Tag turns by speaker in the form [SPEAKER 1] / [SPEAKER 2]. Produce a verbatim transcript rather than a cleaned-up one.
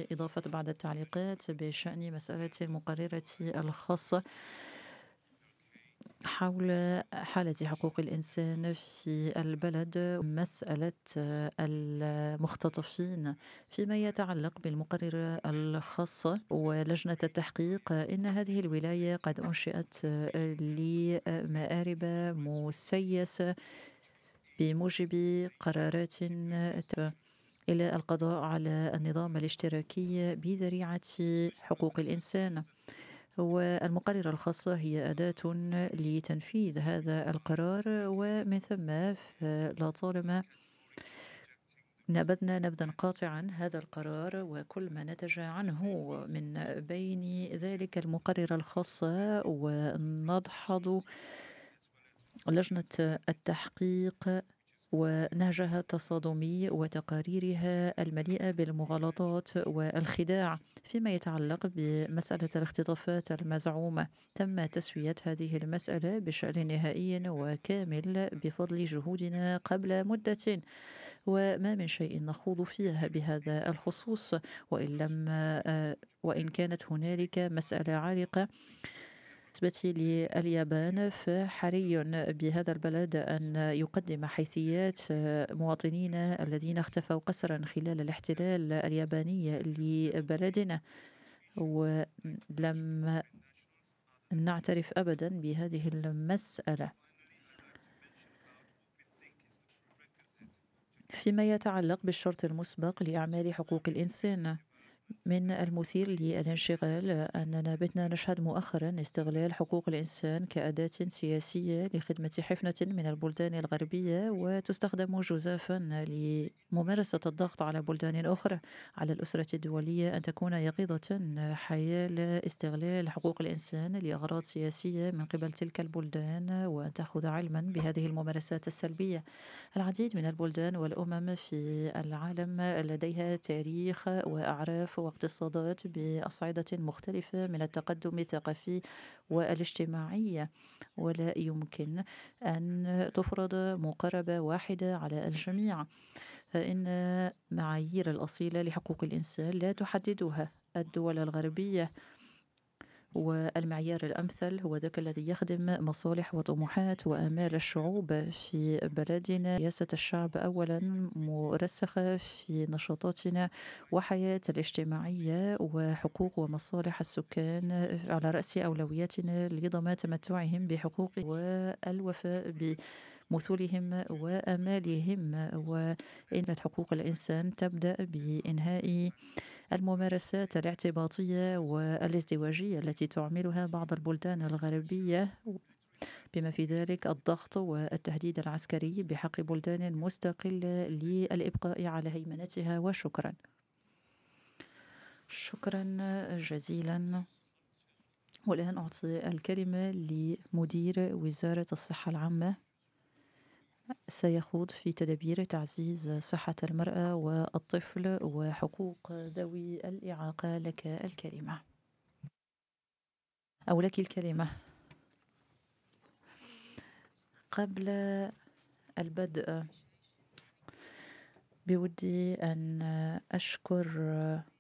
[SPEAKER 1] إضافة بعض التعليقات بشأن مسألة المقررة الخاصة حول حالة حقوق الإنسان في البلد، مسألة المختطفين فيما يتعلق بالمقررة الخاصة ولجنة التحقيق. إن هذه الولاية قد أنشئت لمآرب مسيسة بموجب قرارات إلى القضاء على النظام الاشتراكي بذريعة حقوق الإنسان. والمقررة الخاصة هي أداة لتنفيذ هذا القرار، ومن ثم لطالما نبذنا نبذا قاطعا هذا القرار وكل ما نتج عنه من بين ذلك المقررة الخاصة، ونضحض لجنة التحقيق ونهجها التصادمي وتقاريرها المليئة بالمغالطات والخداع فيما يتعلق بمسألة الاختطافات المزعومة. تم تسوية هذه المسألة بشكل نهائي وكامل بفضل جهودنا قبل مدة، وما من شيء نخوض فيه بهذا الخصوص، وإن لم وإن كانت هنالك مسألة عالقة بالنسبة لليابان، فحري بهذا البلد أن يقدم حيثيات مواطنين الذين اختفوا قسرا خلال الاحتلال الياباني لبلدنا، ولم نعترف أبدا بهذه المسألة. فيما يتعلق بالشرط المسبق لأعمال حقوق الإنسان، من المثير للانشغال أننا بتنا نشهد مؤخرا استغلال حقوق الإنسان كأداة سياسية لخدمة حفنة من البلدان الغربية، وتستخدم جزافا لممارسة الضغط على بلدان أخرى. على الأسرة الدولية أن تكون يقظة حيال استغلال حقوق الإنسان لأغراض سياسية من قبل تلك البلدان، وأن تأخذ علما بهذه الممارسات السلبية. العديد من البلدان والأمم في العالم لديها تاريخ وأعراف واقتصادات بأصعدة مختلفة من التقدم الثقافي والاجتماعي، ولا يمكن أن تفرض مقاربة واحدة على الجميع، فإن معايير الأصيلة لحقوق الإنسان لا تحددها الدول الغربية، والمعيار الأمثل هو ذاك الذي يخدم مصالح وطموحات وآمال الشعوب في بلدنا. سياسة الشعب أولا مرسخة في نشاطاتنا وحياة الاجتماعية، وحقوق ومصالح السكان على رأس أولوياتنا لضمان تمتعهم بحقوق والوفاء بمثولهم وآمالهم. وإن حقوق الإنسان تبدأ بإنهاء الممارسات الاعتباطية والازدواجية التي تعملها بعض البلدان الغربية، بما في ذلك الضغط والتهديد العسكري بحق بلدان مستقلة للإبقاء على هيمنتها. وشكرا شكرا جزيلا. والآن أعطي الكلمة لمدير وزارة الصحة العامة، سيخوض في تدابير تعزيز صحة المرأة والطفل وحقوق ذوي الإعاقة. لك الكلمة أو لك الكلمة. قبل البدء بودي أن أشكر